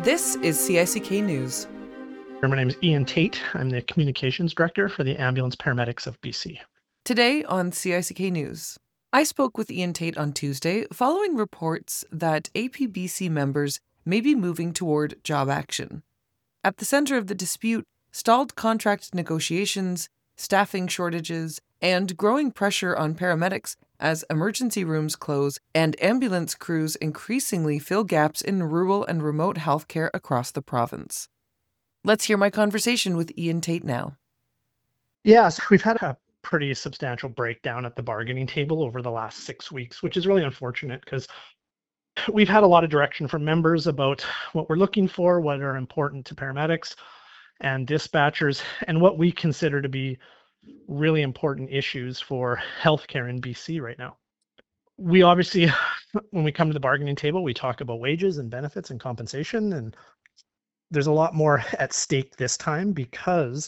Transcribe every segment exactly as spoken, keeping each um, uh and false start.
This is C I C K News. My name is Ian Tate. I'm the Communications Director for the Ambulance Paramedics of B C. Today on C I C K News, I spoke with Ian Tate on Tuesday following reports that A P B C members may be moving toward job action. At the center of the dispute, stalled contract negotiations, staffing shortages, and growing pressure on paramedics as emergency rooms close and ambulance crews increasingly fill gaps in rural and remote healthcare across the province. Let's hear my conversation with Ian Tate now. Yes, we've had a pretty substantial breakdown at the bargaining table over the last six weeks, which is really unfortunate because we've had a lot of direction from members about what we're looking for, what are important to paramedics and dispatchers, and what we consider to be really important issues for healthcare in B C right now. We obviously, when we come to the bargaining table, we talk about wages and benefits and compensation, and there's a lot more at stake this time because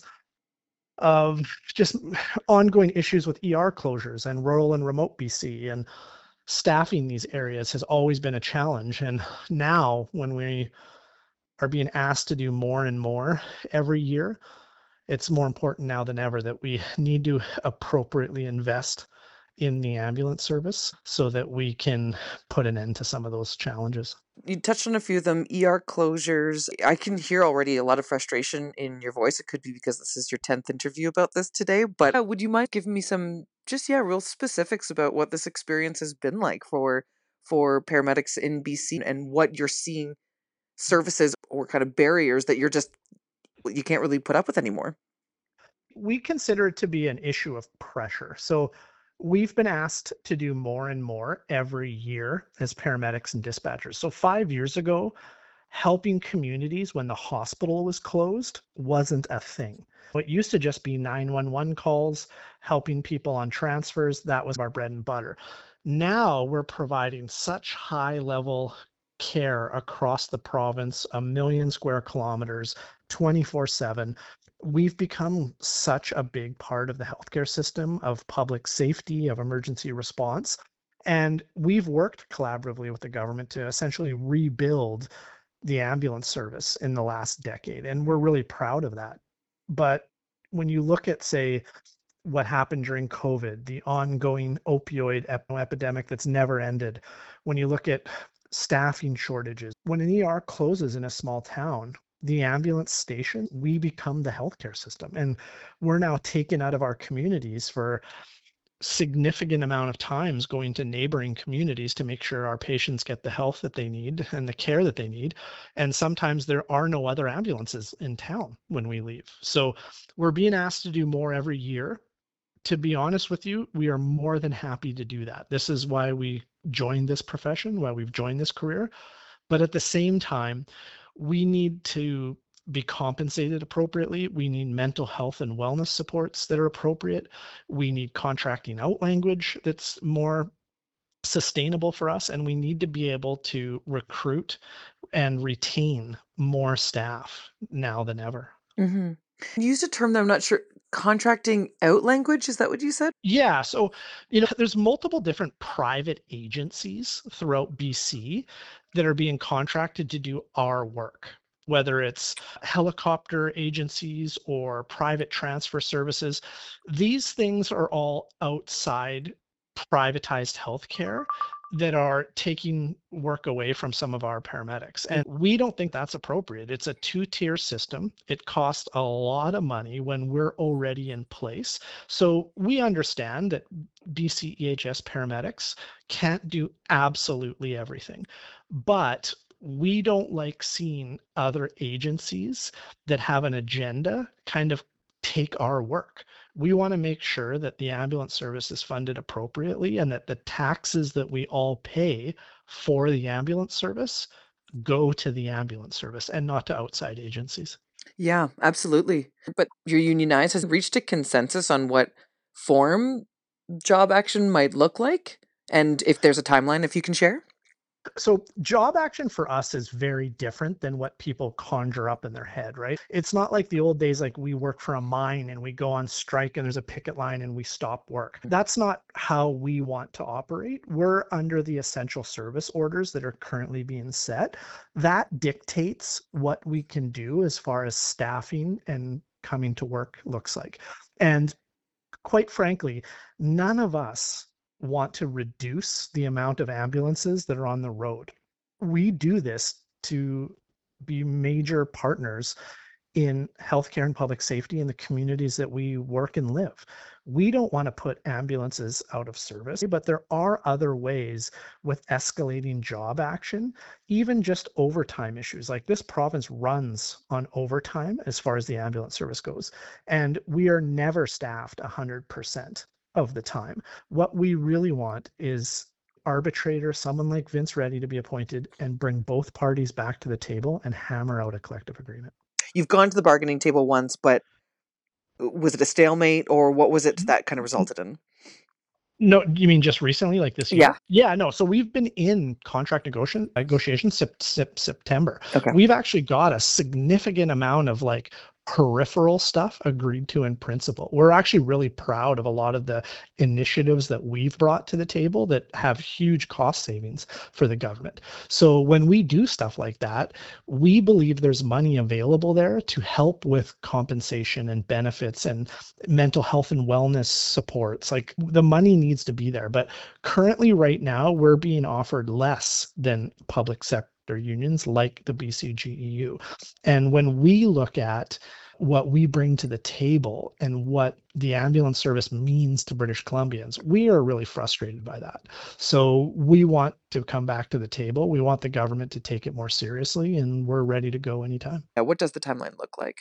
of just ongoing issues with E R closures and rural and remote B C, and staffing these areas has always been a challenge. And now when we are being asked to do more and more every year, it's more important now than ever that we need to appropriately invest in the ambulance service so that we can put an end to some of those challenges. You touched on a few of them, E R closures. I can hear already a lot of frustration in your voice. It could be because this is your tenth interview about this today, but uh, would you mind giving me some, just, yeah, real specifics about what this experience has been like for for paramedics in B C and what you're seeing services or kind of barriers that you're just, you can't really put up with anymore? We consider it to be an issue of pressure. So we've been asked to do more and more every year as paramedics and dispatchers. So five years ago, helping communities when the hospital was closed wasn't a thing. It used to just be nine one one calls, helping people on transfers. That was our bread and butter. Now we're providing such high level care across the province, a million square kilometers, twenty-four seven. We've become such a big part of the healthcare system, of public safety, of emergency response. And we've worked collaboratively with the government to essentially rebuild the ambulance service in the last decade. And we're really proud of that. But when you look at, say, what happened during COVID, the ongoing opioid ep- epidemic that's never ended, when you look at staffing shortages, when an E R closes in a small town, the ambulance station, we become the healthcare system. And we're now taken out of our communities for significant amount of times going to neighboring communities to make sure our patients get the health that they need and the care that they need. And sometimes there are no other ambulances in town when we leave. So we're being asked to do more every year. To be honest with you, we are more than happy to do that. This is why we joined this profession, why we've joined this career. But at the same time, we need to be compensated appropriately. We need mental health and wellness supports that are appropriate. We need contracting out language that's more sustainable for us. And we need to be able to recruit and retain more staff now than ever. Mm-hmm. You used a term that I'm not sure, contracting out language. Is that what you said? Yeah, so you know, there's multiple different private agencies throughout B C that are being contracted to do our work, whether it's helicopter agencies or private transfer services. These things are all outside privatized healthcare that are taking work away from some of our paramedics. And we don't think that's appropriate. It's a two-tier system. It costs a lot of money when we're already in place. So we understand that B C E H S paramedics can't do absolutely everything, but we don't like seeing other agencies that have an agenda kind of take our work. We want to make sure that the ambulance service is funded appropriately and that the taxes that we all pay for the ambulance service go to the ambulance service and not to outside agencies. Yeah, absolutely. But your unionized has reached a consensus on what form job action might look like, and if there's a timeline, if you can share? So job action for us is very different than what people conjure up in their head, right? It's not like the old days, like we work for a mine and we go on strike and there's a picket line and we stop work. That's not how we want to operate. We're under the essential service orders that are currently being set. That dictates what we can do as far as staffing and coming to work looks like. And quite frankly, none of us want to reduce the amount of ambulances that are on the road. We do this to be major partners in healthcare and public safety in the communities that we work and live. We don't want to put ambulances out of service, but there are other ways with escalating job action, even just overtime issues. Like this province runs on overtime as far as the ambulance service goes, and we are never staffed one hundred percent of the time. What we really want is arbitrator, someone like Vince Reddy, to be appointed and bring both parties back to the table and hammer out a collective agreement. You've gone to the bargaining table once, but was it a stalemate, or what was it that kind of resulted in? No, you mean just recently, like this year? Yeah. Yeah, no. So we've been in contract negotiation negotiations sep- sep- September. Okay. We've actually got a significant amount of like peripheral stuff agreed to in principle. We're actually really proud of a lot of the initiatives that we've brought to the table that have huge cost savings for the government. So when we do stuff like that, we believe there's money available there to help with compensation and benefits and mental health and wellness supports. Like the money needs to be there. But currently right now, we're being offered less than public sector unions like the B C G E U. And when we look at what we bring to the table and what the ambulance service means to British Columbians, we are really frustrated by that. So we want to come back to the table. We want the government to take it more seriously, and we're ready to go anytime. Yeah, what does the timeline look like?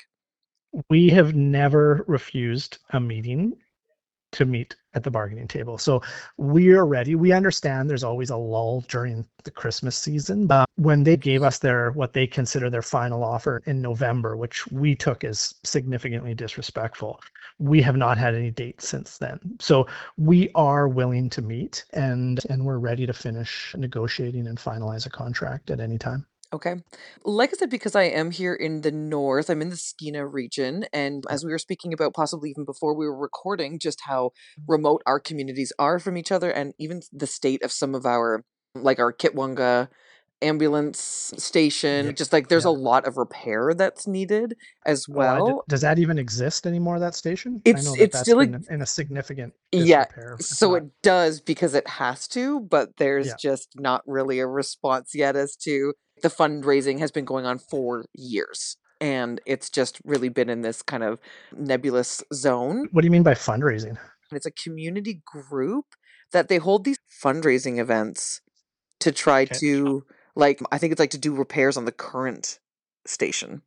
We have never refused a meeting to meet at the bargaining table. So we are ready. We understand there's always a lull during the Christmas season, but when they gave us their, what they consider their final offer in November, which we took as significantly disrespectful, we have not had any dates since then. So we are willing to meet, and and we're ready to finish negotiating and finalize a contract at any time. Okay. Like I said, because I am here in the north, I'm in the Skeena region. And as we were speaking about, possibly even before we were recording, just how remote our communities are from each other, and even the state of some of our, like our Kitwanga ambulance station, Yeah. just like there's Yeah. a lot of repair that's needed as Oh, I d- well. does that even exist anymore, that station? It's I know that it's that's still a- been in a significant yeah, disrepair. It's so not- it does because it has to, but there's Yeah. just not really a response yet as to the fundraising has been going on for years. And it's just really been in this kind of nebulous zone. What do you mean by fundraising? And it's a community group that they hold these fundraising events to try Okay. to, like, I think it's like to do repairs on the current station.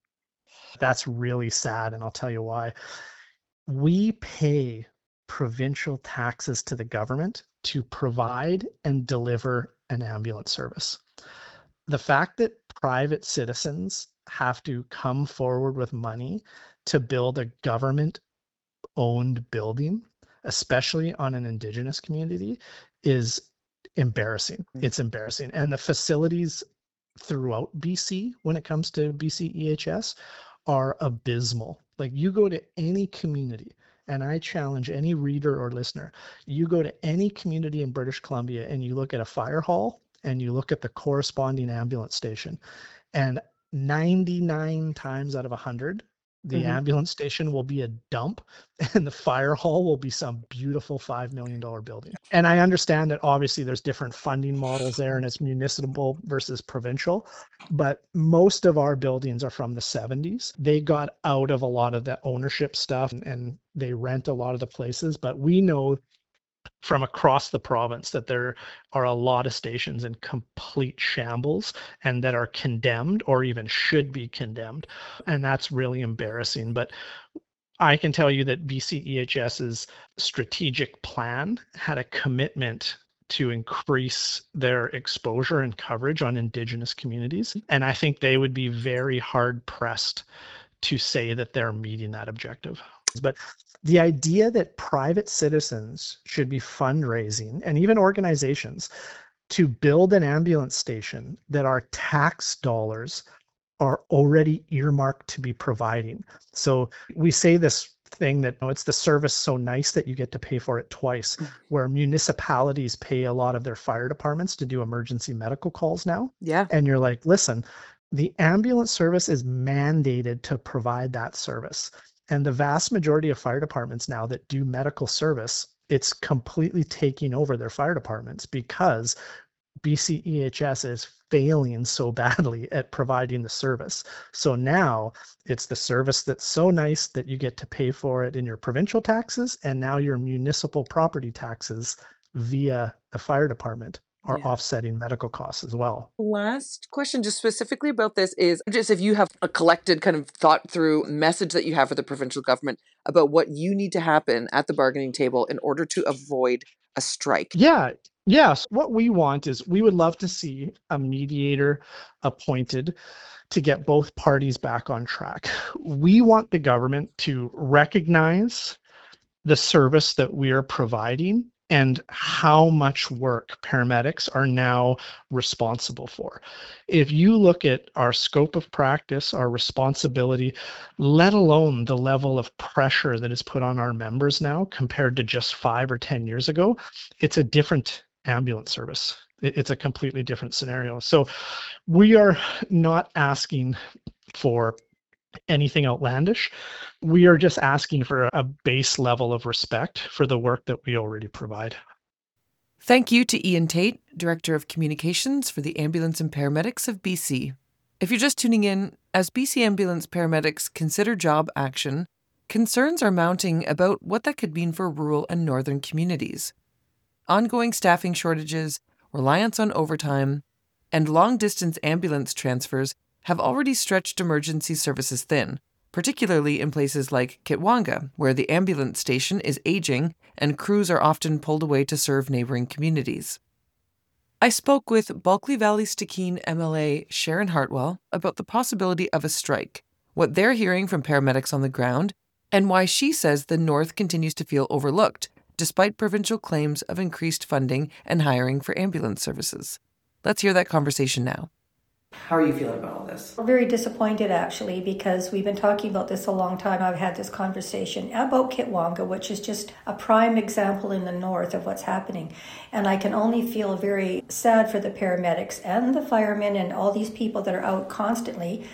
That's really sad, and I'll tell you why. We pay provincial taxes to the government to provide and deliver an ambulance service. The fact that private citizens have to come forward with money to build a government-owned building, especially on an Indigenous community, is embarrassing. Mm. It's embarrassing. And the facilities throughout B C, when it comes to B C E H S, are abysmal. Like you go to any community, and I challenge any reader or listener, you go to any community in British Columbia and you look at a fire hall and you look at the corresponding ambulance station, and ninety-nine times out of one hundred, the Mhm. ambulance station will be a dump and the fire hall will be some beautiful five million dollars building. And I understand that obviously there's different funding models there and it's municipal versus provincial, but most of our buildings are from the seventies. They got out of a lot of the ownership stuff and, and they rent a lot of the places, but we know from across the province that there are a lot of stations in complete shambles and that are condemned or even should be condemned. And that's really embarrassing. But I can tell you that BCEHS's strategic plan had a commitment to increase their exposure and coverage on Indigenous communities. And I think they would be very hard pressed to say that they're meeting that objective. But the idea that private citizens should be fundraising, and even organizations, to build an ambulance station that our tax dollars are already earmarked to be providing. So we say this thing that, oh, it's the service so nice that you get to pay for it twice, where municipalities pay a lot of their fire departments to do emergency medical calls now. Yeah. And you're like, listen, the ambulance service is mandated to provide that service. And the vast majority of fire departments now that do medical service, it's completely taking over their fire departments because B C E H S is failing so badly at providing the service. So now it's the service that's so nice that you get to pay for it in your provincial taxes, and now your municipal property taxes via the fire department are yeah. offsetting medical costs as well. Last question, just specifically about this, is just if you have a collected kind of thought through message that you have for the provincial government about what you need to happen at the bargaining table in order to avoid a strike. Yeah. Yes. What we want is we would love to see a mediator appointed to get both parties back on track. We want the government to recognize the service that we are providing and how much work paramedics are now responsible for. If you look at our scope of practice, our responsibility, let alone the level of pressure that is put on our members now compared to just five or ten years ago, it's a different ambulance service. It's a completely different scenario. So we are not asking for anything outlandish. We are just asking for a base level of respect for the work that we already provide. Thank you to Ian Tate, Director of Communications for the Ambulance and Paramedics of B C. If you're just tuning in, as B C ambulance paramedics consider job action, concerns are mounting about what that could mean for rural and northern communities. Ongoing staffing shortages, reliance on overtime, and long-distance ambulance transfers have already stretched emergency services thin, particularly in places like Kitwanga, where the ambulance station is aging and crews are often pulled away to serve neighboring communities. I spoke with Bulkley Valley-Stikine M L A Sharon Hartwell about the possibility of a strike, what they're hearing from paramedics on the ground, and why she says the North continues to feel overlooked, despite provincial claims of increased funding and hiring for ambulance services. Let's hear that conversation now. How are you feeling about all this? We're very disappointed, actually, because we've been talking about this a long time. I've had this conversation about Kitwanga, which is just a prime example in the north of what's happening. And I can only feel very sad for the paramedics and the firemen and all these people that are out constantly.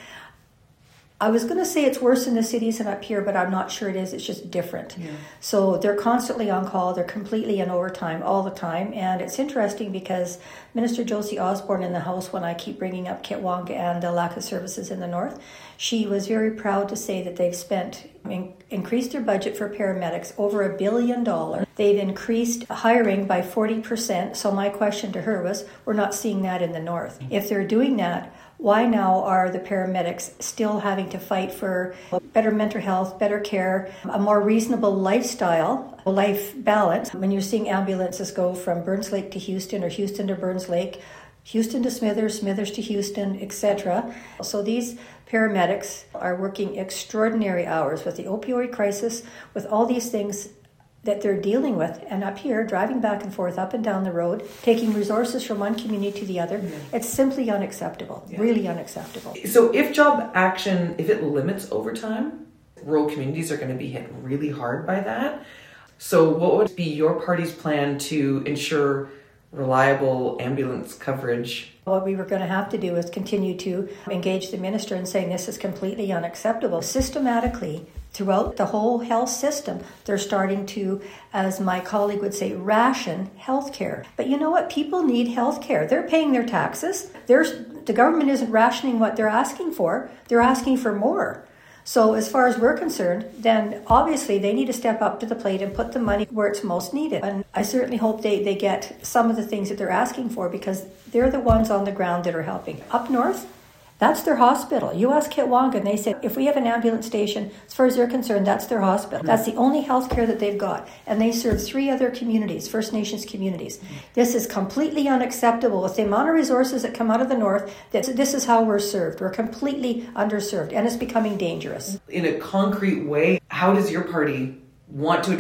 I was going to say it's worse in the cities than up here, but I'm not sure it is. It's just different. Yeah. So they're constantly on call. They're completely in overtime all the time. And it's interesting because Minister Josie Osborne in the House, when I keep bringing up Kitwanga and the lack of services in the north, she was very proud to say that they've spent, in, increased their budget for paramedics over a billion dollars. They've increased hiring by forty percent. So my question to her was, we're not seeing that in the north. If they're doing that, why now are the paramedics still having to fight for better mental health, better care, a more reasonable lifestyle, life balance? When you're seeing ambulances go from Burns Lake to Houston or Houston to Burns Lake, Houston to Smithers, Smithers to Houston, et cetera. So these paramedics are working extraordinary hours with the opioid crisis, with all these things that they're dealing with, and up here driving back and forth up and down the road, taking resources from one community to the other. Yeah. It's simply unacceptable, yeah. Really unacceptable. So if job action, if it limits overtime, rural communities are going to be hit really hard by that. So what would be your party's plan to ensure reliable ambulance coverage? What we were going to have to do is continue to engage the minister in saying this is completely unacceptable. Systematically, throughout the whole health system, they're starting to, as my colleague would say, ration healthcare. But you know what? People need healthcare. They're paying their taxes. There's, the government isn't rationing what they're asking for. They're asking for more. So as far as we're concerned, then obviously they need to step up to the plate and put the money where it's most needed. And I certainly hope they, they get some of the things that they're asking for, because they're the ones on the ground that are helping. Up north, that's their hospital. You ask Kitwanga and they say, if we have an ambulance station, as far as they're concerned, that's their hospital. That's the only health care that they've got. And they serve three other communities, First Nations communities. This is completely unacceptable. With the amount of resources that come out of the north, that this is how we're served. We're completely underserved, and it's becoming dangerous. In a concrete way, how does your party want to address this?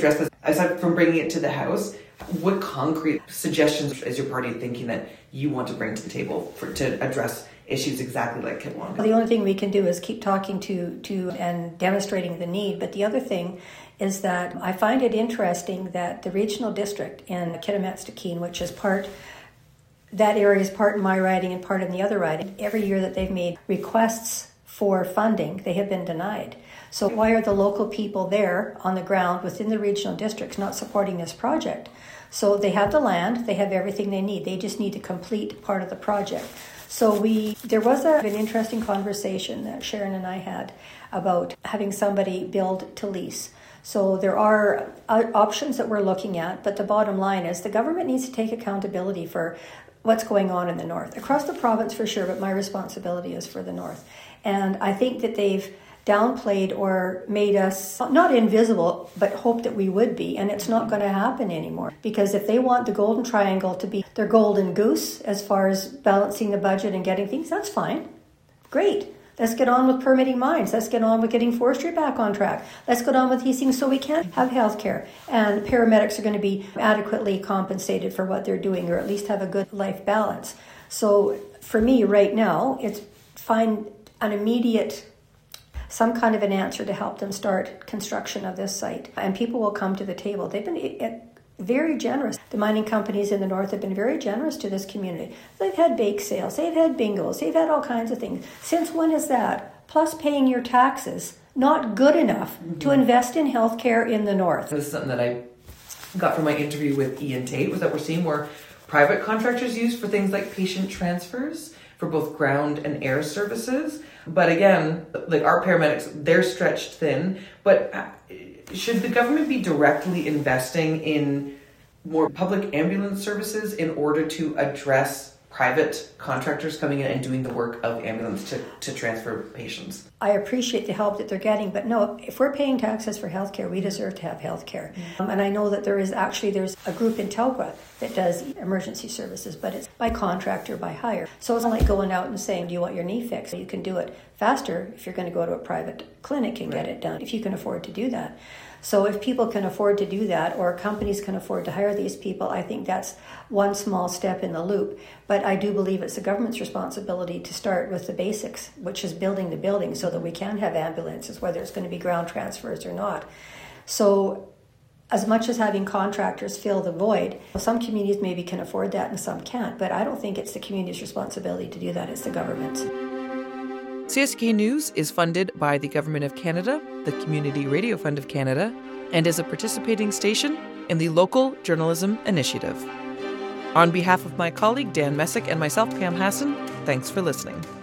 aside from bringing it to the House, what concrete suggestions is your party thinking that you want to bring to the table for, to address issues exactly like Kitwanga? The only thing we can do is keep talking to, to and demonstrating the need. But the other thing is that I find it interesting that the regional district in Kitimat-Stikine, which is part, that area is part in my riding and part in the other riding, every year that they've made requests for funding, they have been denied. So why are the local people there on the ground within the regional districts not supporting this project? So they have the land, they have everything they need. They just need to complete part of the project. So we, there was a, an interesting conversation that Sharon and I had about having somebody build to lease. So there are options that we're looking at, but the bottom line is the government needs to take accountability for what's going on in the north. Across the province for sure, but my responsibility is for the north. And I think that they've downplayed or made us not invisible, but hope that we would be. And it's not going to happen anymore. Because if they want the Golden Triangle to be their golden goose as far as balancing the budget and getting things, that's fine. Great. Let's get on with permitting mines. Let's get on with getting forestry back on track. Let's get on with these things so we can have health care. And paramedics are going to be adequately compensated for what they're doing, or at least have a good life balance. So for me right now, it's find an immediate some kind of an answer to help them start construction of this site. And people will come to the table. They've been very generous. The mining companies in the north have been very generous to this community. They've had bake sales, they've had bingos, they've had all kinds of things. Since when is that? Plus paying your taxes not good enough mm-hmm. to invest in healthcare in the north. This is something that I got from my interview with Ian Tate, was that we're seeing more private contractors used for things like patient transfers for both ground and air services. But again, like our paramedics, they're stretched thin. But should the government be directly investing in more public ambulance services in order to address private contractors coming in and doing the work of ambulance to, to transfer patients? I appreciate the help that they're getting, but no, if we're paying taxes for healthcare, we deserve to have healthcare. Mm-hmm. Um, and I know that there is actually, there's a group in Telgua that does emergency services, but it's by contract or by hire. So it's not like going out and saying, do you want your knee fixed? You can do it faster if you're going to go to a private clinic and right. get it done, if you can afford to do that. So if people can afford to do that, or companies can afford to hire these people, I think that's one small step in the loop. But I do believe it's the government's responsibility to start with the basics, which is building the building so that we can have ambulances, whether it's going to be ground transfers or not. So as much as having contractors fill the void, some communities maybe can afford that and some can't. But I don't think it's the community's responsibility to do that, it's the government's. C I S K News is funded by the Government of Canada, the Community Radio Fund of Canada, and is a participating station in the Local Journalism Initiative. On behalf of my colleague Dan Messick and myself, Pam Hassan, thanks for listening.